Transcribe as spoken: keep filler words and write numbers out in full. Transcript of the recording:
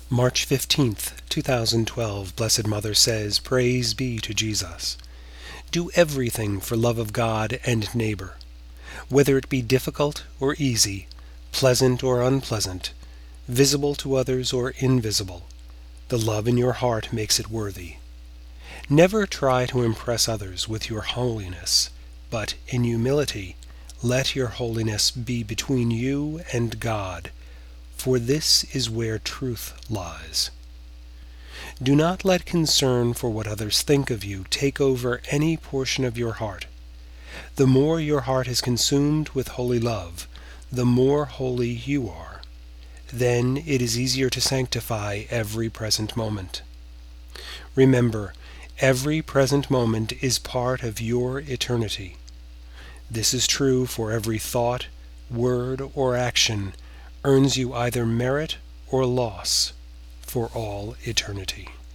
March fifteenth, two thousand twelve, Blessed Mother says, Praise be to Jesus. Do everything for love of God and neighbor. Whether it be difficult or easy, pleasant or unpleasant, visible to others or invisible, the love in your heart makes it worthy. Never try to impress others with your holiness, but in humility let your holiness be between you and God, for this is where truth lies. Do not let concern for what others think of you take over any portion of your heart. The more your heart is consumed with holy love, the more holy you are. Then it is easier to sanctify every present moment. Remember, every present moment is part of your eternity. This is true for every thought, word, or action earns you either merit or loss for all eternity.